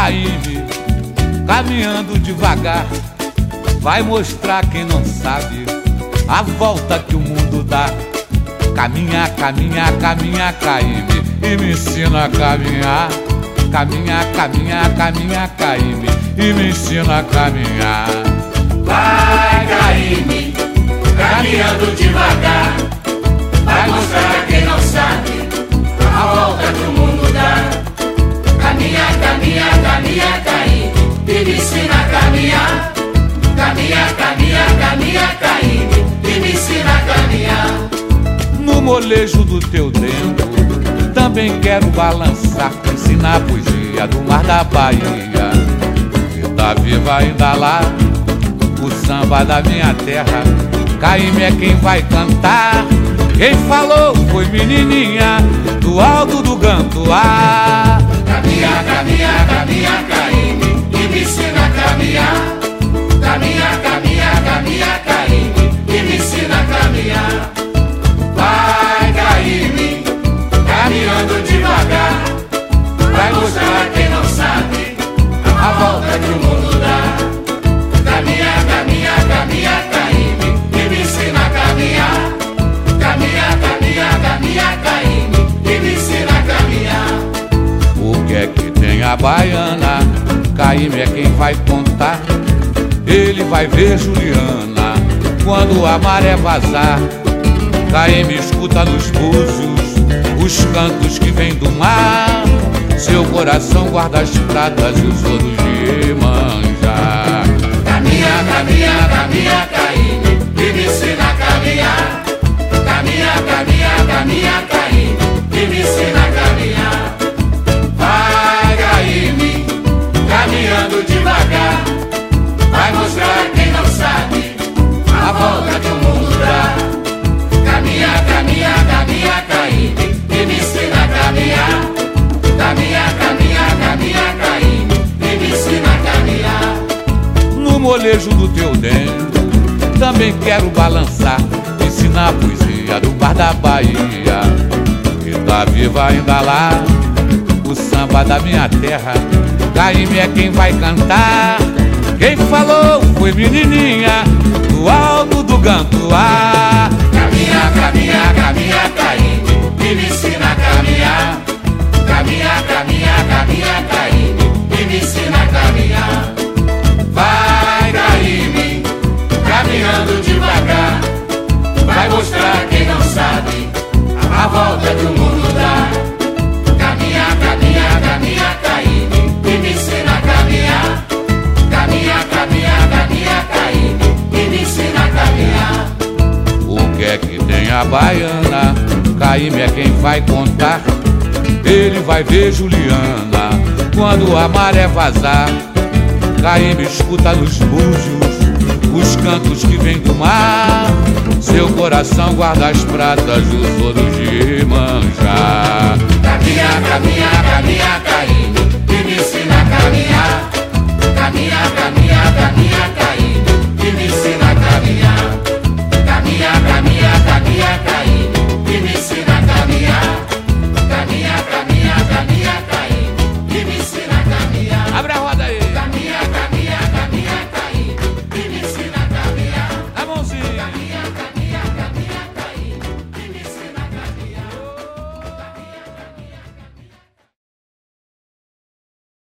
Caíme, caminhando devagar, vai mostrar quem não sabe a volta que o mundo dá. Caminha, caminha, caminha, Caíme, e me ensina a caminhar. Caminha, caminha, caminha, Caíme, e me ensina a caminhar. Vai, Caíme, caminhando devagar, vai mostrar a quem não sabe a volta que o mundo dá. Caminha, caminha, caminha, Caíme, e me ensina a caminhar. Caminha, caminha, caminha, Caíme, e me ensina a caminhar. No molejo do teu dedo também quero balançar, ensinar a poesia do mar da Bahia. E tá viva ainda lá o samba da minha terra. Caíme é quem vai cantar. Quem falou foi menininha do alto do Gantuá. Caminha, caminha, caminha, Caíme, e me ensina a caminhar. Caminha, caminha, caminha, Caíme, e me ensina a caminhar. Vai, Caíme, caminhando devagar, vai mostrar a quem não sabe a volta que o mundo dá. Caminha, caminha, caminha, Caíme, e me ensina a caminhar. Caminha, caminha, caminha, Caíme, e me ensina a caminhar. O que é que tem a baiana? Caíme é quem vai contar. Ele vai ver Juliana quando a maré vazar. Caíme escuta nos búzios os cantos que vêm do mar. Seu coração guarda as pratas e os ouros de Iemanjá. Caminha, caminha, caminha, Caíme, e me ensina a caminhar. Caminha, caminha, caminha, Caíme, e me ensina a caminhar. Vai, Caíme, caminhando devagar, vai mostrar a quem não sabe a volta que o mundo dá. Caminha, caminha, caminha, Caíme, e me ensina a caminhar. Caminha, caminha, caminha, Caíme, e me ensina a caminhar. No molejo do teu dedo também quero balançar, ensinar a poesia do bar da Bahia. E tá viva ainda lá o samba da minha terra. Caíme é quem vai cantar. Quem falou foi menininha do alto do Gantuá. Caminha, caminha, caminha, Caíme, e me ensina a caminhar. Caminha, caminha, caminha, Caíme, e me ensina a caminhar. Vai, Caíme, caminhando devagar, vai mostrar a quem não sabe a volta que o mundo dá. Caminha, caminha, caminha, Caíme, e me ensina a caminhar. Caminha, caminha, caminha, Caíme, e me ensina a caminhar. O que é que tem a baiana? Caíme é quem vai contar. Ele vai ver Juliana quando a maré vazar. Caíme escuta nos búzios os cantos que vêm do mar. Seu coração guarda as pratas e os ouros de Iemanjá. Caminha, caminha, caminha, Caíme, e me ensina a caminhar. Caminha, caminha.